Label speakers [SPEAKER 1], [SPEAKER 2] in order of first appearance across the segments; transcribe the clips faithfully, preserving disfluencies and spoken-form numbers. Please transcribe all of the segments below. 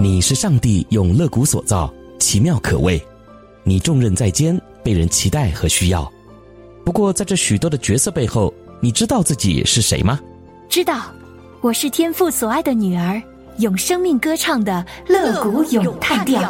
[SPEAKER 1] 你是上帝用肋骨所造，奇妙可畏。你重任在肩，被人期待和需要。不过在这许多的角色背后，你知道自己是谁吗？
[SPEAKER 2] 知道，我是天父所爱的女儿，用生命歌唱的肋骨咏叹调。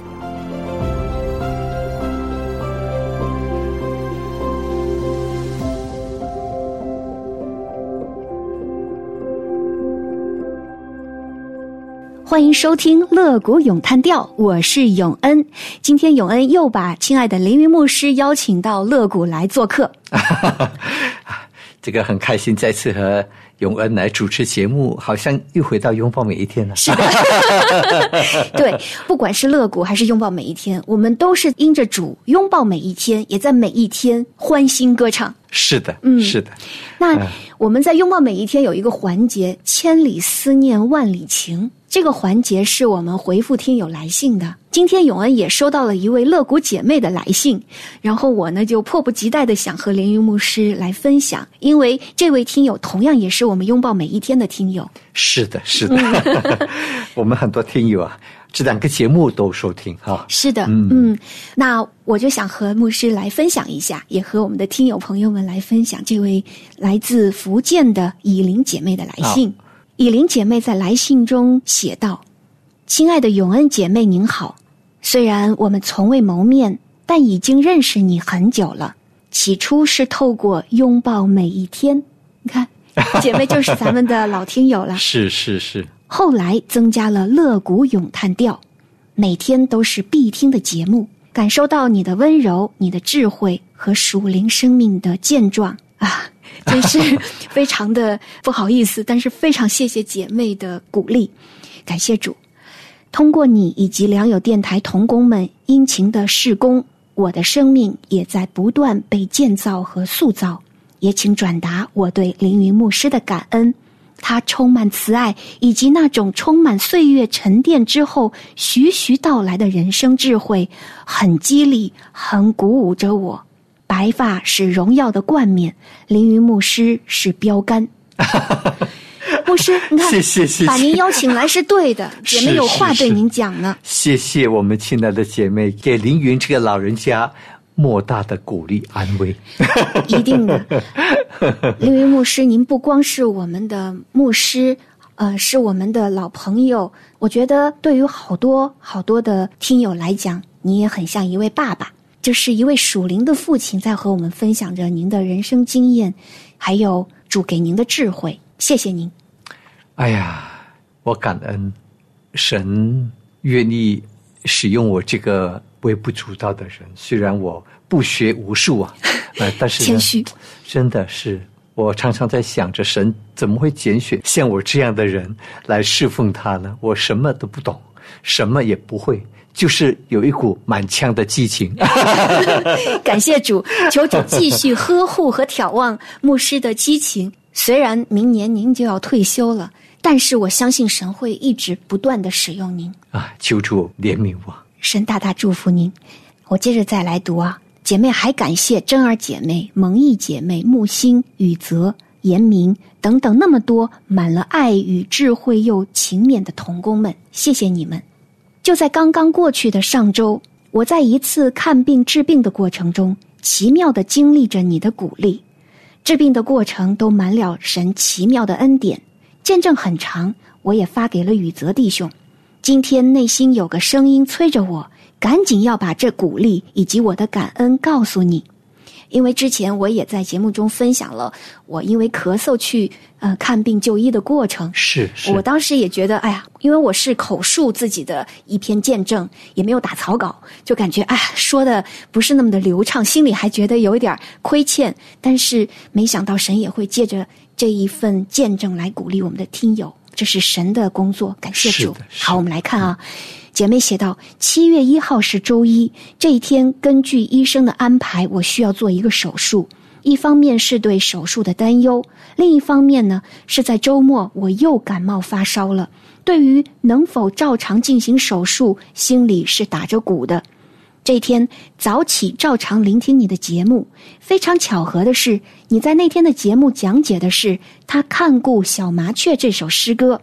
[SPEAKER 2] 欢迎收听肋骨咏叹调，我是永恩。今天永恩又把亲爱的凌云牧师邀请到肋骨来做客。
[SPEAKER 3] 这个很开心再次和永恩来主持节目，好像又回到拥抱每一天了。
[SPEAKER 2] 是的。对，不管是肋骨还是拥抱每一天，我们都是因着主拥抱每一天，也在每一天欢欣歌唱。
[SPEAKER 3] 是的，嗯，是的。
[SPEAKER 2] 那我们在拥抱每一天有一个环节，千里思念万里情。这个环节是我们回复听友来信的。今天永恩也收到了一位肋骨姐妹的来信，然后我呢就迫不及待的想和凌云牧师来分享，因为这位听友同样也是我们拥抱每一天的听友。
[SPEAKER 3] 是的，是的。嗯、我们很多听友啊，这两个节目都收听哈。
[SPEAKER 2] 是的，嗯, 嗯，那我就想和牧师来分享一下，也和我们的听友朋友们来分享这位来自福建的以琳姐妹的来信。以琳姐妹在来信中写道：亲爱的永恩姐妹您好，虽然我们从未谋面，但已经认识你很久了。起初是透过拥抱每一天，你看姐妹就是咱们的老听友了。
[SPEAKER 3] 是是是。
[SPEAKER 2] 后来增加了肋骨咏叹调，每天都是必听的节目，感受到你的温柔，你的智慧和属灵生命的健壮啊，真是非常的不好意思，但是非常谢谢姐妹的鼓励，感谢主。通过你以及良友电台同工们殷勤的事工，我的生命也在不断被建造和塑造。也请转达我对凌云牧师的感恩，他充满慈爱，以及那种充满岁月沉淀之后徐徐到来的人生智慧，很激励，很鼓舞着我。白发是荣耀的冠冕，凌云牧师是标杆。牧师，你看，
[SPEAKER 3] 谢谢谢谢，
[SPEAKER 2] 把您邀请来是对的，姐妹有话对您讲呢。
[SPEAKER 3] 谢谢我们亲爱的姐妹，给凌云这个老人家莫大的鼓励安慰。
[SPEAKER 2] 一定的。凌云牧师，您不光是我们的牧师，呃，是我们的老朋友。我觉得对于好多好多的听友来讲，你也很像一位爸爸。就是一位属灵的父亲在和我们分享着您的人生经验，还有主给您的智慧。谢谢您。
[SPEAKER 3] 哎呀，我感恩神愿意使用我这个微不足道的人，虽然我不学无术啊，呃，但是
[SPEAKER 2] 谦虚，
[SPEAKER 3] 真的是我常常在想着神怎么会拣选像我这样的人来侍奉他呢？我什么都不懂，什么也不会，就是有一股满腔的激情。
[SPEAKER 2] 感谢主，求主继续呵护和眺望牧师的激情。虽然明年您就要退休了，但是我相信神会一直不断的使用您
[SPEAKER 3] 啊！求主怜悯我，
[SPEAKER 2] 神大大祝福您。我接着再来读啊，姐妹还感谢真儿姐妹、蒙毅姐妹、木星、雨泽、严明等等那么多满了爱与智慧又勤勉的同工们，谢谢你们。就在刚刚过去的上周，我在一次看病治病的过程中，奇妙地经历着你的鼓励。治病的过程都满了神奇妙的恩典，见证很长，我也发给了宇泽弟兄。今天内心有个声音催着我，赶紧要把这鼓励以及我的感恩告诉你。因为之前我也在节目中分享了我因为咳嗽去呃看病就医的过程。
[SPEAKER 3] 是是，
[SPEAKER 2] 我当时也觉得，哎呀，因为我是口述自己的一篇见证，也没有打草稿，就感觉哎说的不是那么的流畅，心里还觉得有一点亏欠。但是没想到神也会借着这一份见证来鼓励我们的听友，这是神的工作，感谢主。好，我们来看啊。姐妹写道，七月一号是周一，这一天根据医生的安排，我需要做一个手术。一方面是对手术的担忧，另一方面呢，是在周末我又感冒发烧了。对于能否照常进行手术，心里是打着鼓的。这天早起照常聆听你的节目，非常巧合的是，你在那天的节目讲解的是他看顾小麻雀这首诗歌。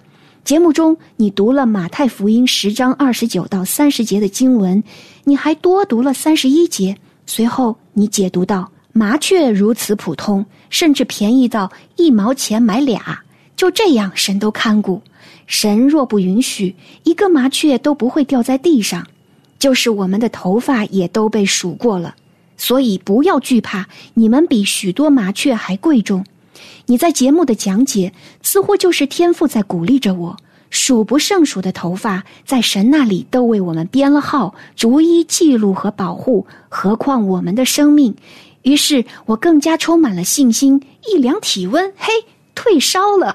[SPEAKER 2] 节目中你读了马太福音十章二十九到三十节的经文，你还多读了三十一节。随后你解读到麻雀如此普通，甚至便宜到一毛钱买俩，就这样神都看顾。神若不允许，一个麻雀都不会掉在地上，就是我们的头发也都被数过了。所以不要惧怕，你们比许多麻雀还贵重。你在节目的讲解似乎就是天父在鼓励着我，数不胜数的头发在神那里都为我们编了号，逐一记录和保护，何况我们的生命。于是我更加充满了信心，一量体温，嘿，退烧了。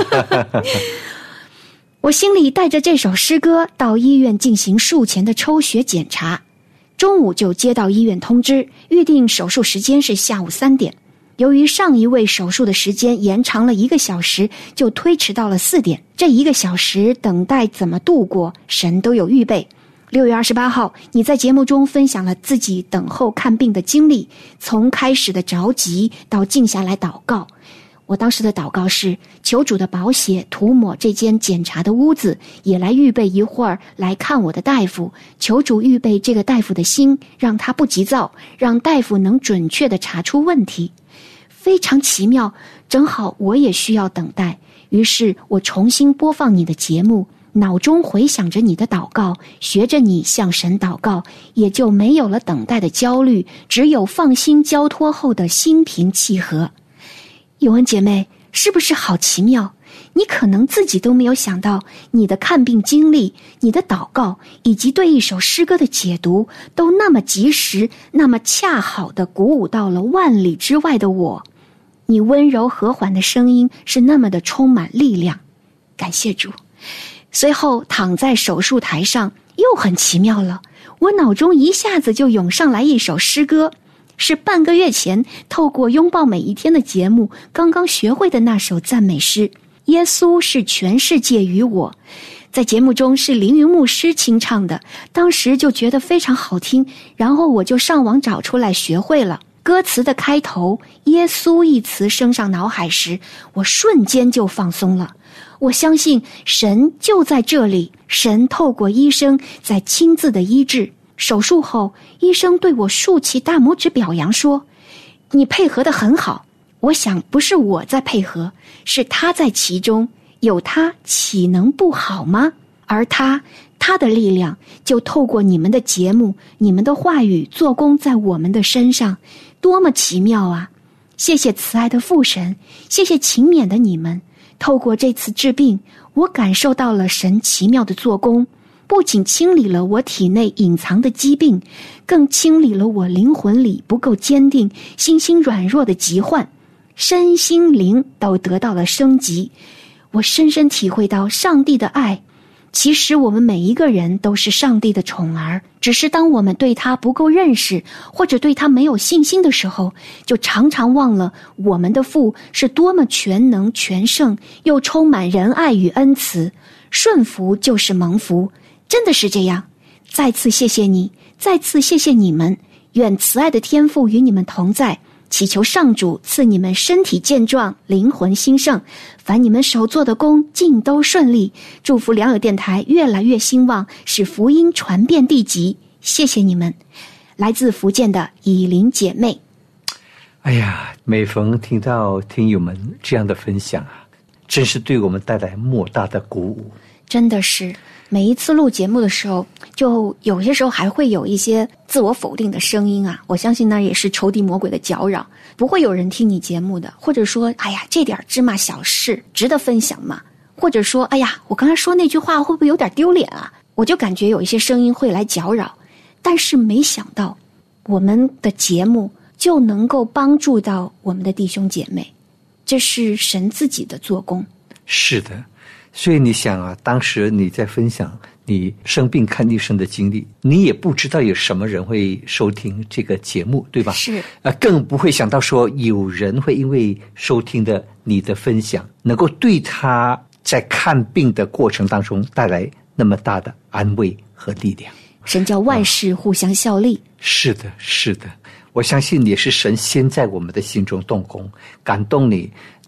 [SPEAKER 2] 我心里带着这首诗歌到医院进行术前的抽血检查，中午就接到医院通知，预定手术时间是下午三点。由于上一位手术的时间延长了一个小时，就推迟到了四点。这一个小时等待怎么度过，神都有预备。六月二十八号，你在节目中分享了自己等候看病的经历，从开始的着急到静下来祷告。我当时的祷告是，求主的宝血涂抹这间检查的屋子，也来预备一会儿来看我的大夫。求主预备这个大夫的心，让他不急躁，让大夫能准确地查出问题。非常奇妙，正好我也需要等待，于是我重新播放你的节目，脑中回想着你的祷告，学着你向神祷告，也就没有了等待的焦虑，只有放心交托后的心平气和。友恩姐妹，是不是好奇妙？你可能自己都没有想到，你的看病经历，你的祷告，以及对一首诗歌的解读，都那么及时，那么恰好地鼓舞到了万里之外的我。你温柔和缓的声音是那么的充满力量，感谢主。随后躺在手术台上，又很奇妙了，我脑中一下子就涌上来一首诗歌，是半个月前透过拥抱每一天的节目刚刚学会的那首赞美诗，耶稣是全世界与我。在节目中是凌云牧师清唱的，当时就觉得非常好听，然后我就上网找出来学会了。歌词的开头耶稣一词升上脑海时，我瞬间就放松了。我相信神就在这里，神透过医生在亲自的医治。手术后，医生对我竖起大拇指表扬说，你配合得很好。我想不是我在配合，是他在其中，有他岂能不好吗？而他他的力量就透过你们的节目，你们的话语做工在我们的身上，多么奇妙啊！谢谢慈爱的父神，谢谢勤勉的你们。透过这次治病，我感受到了神奇妙的做工，不仅清理了我体内隐藏的疾病，更清理了我灵魂里不够坚定、心心软弱的疾患，身心灵都得到了升级。我深深体会到上帝的爱。其实我们每一个人都是上帝的宠儿，只是当我们对他不够认识，或者对他没有信心的时候，就常常忘了我们的父是多么全能全胜，又充满仁爱与恩慈。顺服就是蒙福，真的是这样。再次谢谢你，再次谢谢你们，愿慈爱的天父与你们同在，祈求上主赐你们身体健壮，灵魂兴盛，凡你们手做的工尽都顺利，祝福良友电台越来越兴旺，使福音传遍地极。谢谢你们。来自福建的以琳姐妹。
[SPEAKER 3] 哎呀，每逢听到听友们这样的分享啊，真是对我们带来莫大的鼓舞。
[SPEAKER 2] 真的是每一次录节目的时候，就有些时候还会有一些自我否定的声音啊，我相信那也是仇敌魔鬼的搅扰，不会有人听你节目的，或者说哎呀这点芝麻小事值得分享吗？或者说哎呀我刚才说那句话会不会有点丢脸啊？我就感觉有一些声音会来搅扰，但是没想到我们的节目就能够帮助到我们的弟兄姐妹，这是神自己的做工。
[SPEAKER 3] 是的，所以你想啊，当时你在分享你生病看医生的经历，你也不知道有什么人会收听这个节目，对吧？
[SPEAKER 2] 是，
[SPEAKER 3] 呃，更不会想到说有人会因为收听的你的分享，能够对他在看病的过程当中带来那么大的安慰和力量。
[SPEAKER 2] 神叫万事互相效力。
[SPEAKER 3] 啊，是的，是的，我相信也是神先在我们的心中动工，感动你，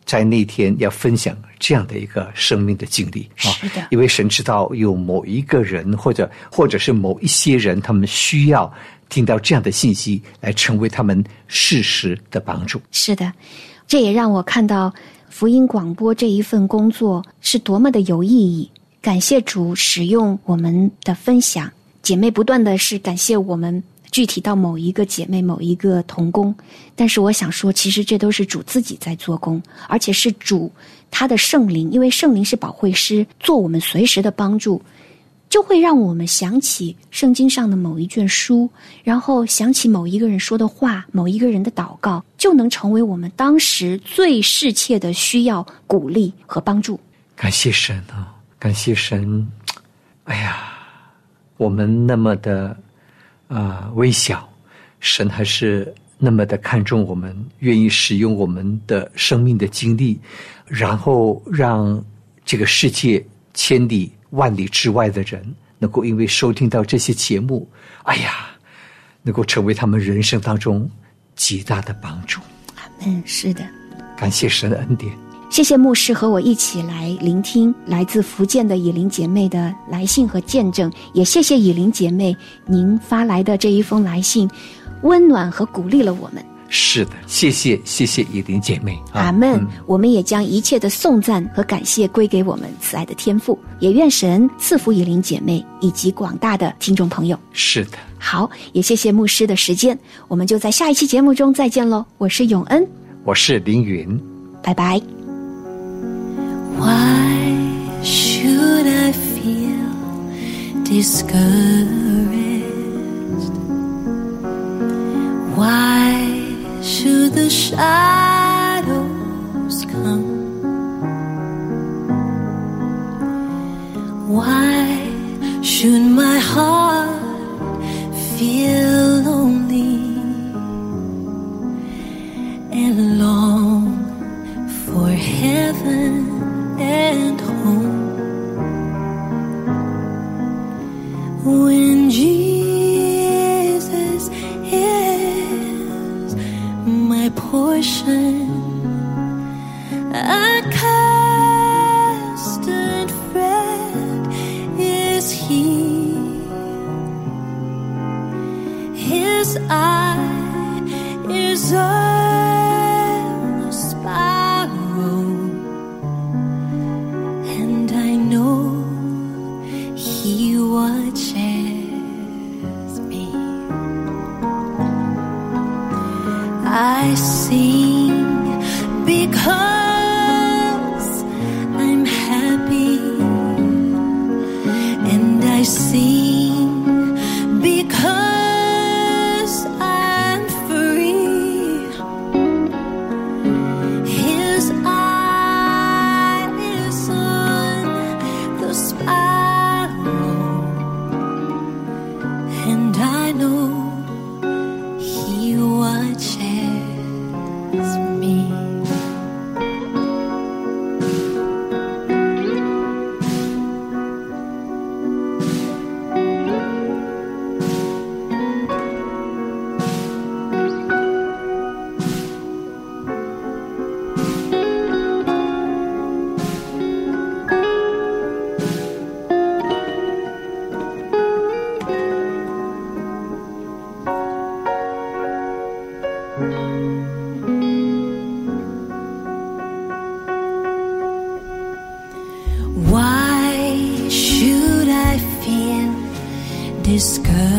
[SPEAKER 3] 在那天要分享这样的一个生命的经历啊，
[SPEAKER 2] 是的，
[SPEAKER 3] 因为神知道有某一个人或者或者是某一些人，他们需要听到这样的信息，来成为他们适时的帮助。
[SPEAKER 2] 是的，这也让我看到福音广播这一份工作是多么的有意义。感谢主使用我们的分享，姐妹不断的是感谢我们具体到某一个姐妹某一个同工，但是我想说其实这都是主自己在做工，而且是主他的圣灵，因为圣灵是保惠师，做我们随时的帮助，就会让我们想起圣经上的某一卷书，然后想起某一个人说的话，某一个人的祷告，就能成为我们当时最适切的需要鼓励和帮助。
[SPEAKER 3] 感谢神啊，感谢神！哎呀，我们那么的啊、呃、微小，神还是那么的看重我们，愿意使用我们的生命的经历，然后让这个世界千里万里之外的人能够因为收听到这些节目，哎呀，能够成为他们人生当中极大的帮助。
[SPEAKER 2] 嗯，是的，
[SPEAKER 3] 感谢神的恩典。
[SPEAKER 2] 谢谢牧师和我一起来聆听来自福建的以琳姐妹的来信和见证，也谢谢以琳姐妹您发来的这一封来信，温暖和鼓励了我们。
[SPEAKER 3] 是的，谢谢谢谢以琳姐妹。
[SPEAKER 2] 阿们、
[SPEAKER 3] 嗯、
[SPEAKER 2] 我们也将一切的颂赞和感谢归给我们慈爱的天父，也愿神赐福以琳姐妹以及广大的听众朋友。
[SPEAKER 3] 是的，
[SPEAKER 2] 好，也谢谢牧师的时间，我们就在下一期节目中再见喽。我是永恩，
[SPEAKER 3] 我是凌云，
[SPEAKER 2] 拜拜。
[SPEAKER 4] Why should I feel discouraged? Why should the shadows come? Why should my heart feel lonely and long for heaven and home? When Jesus is my portion, a constant friend is He. His eye is on the sparrow, and I know He watches me. I sing because I'm happy, and I sing because I'm free. His eye is on the sparrow, and I know He watches me. Why should I feel discouraged?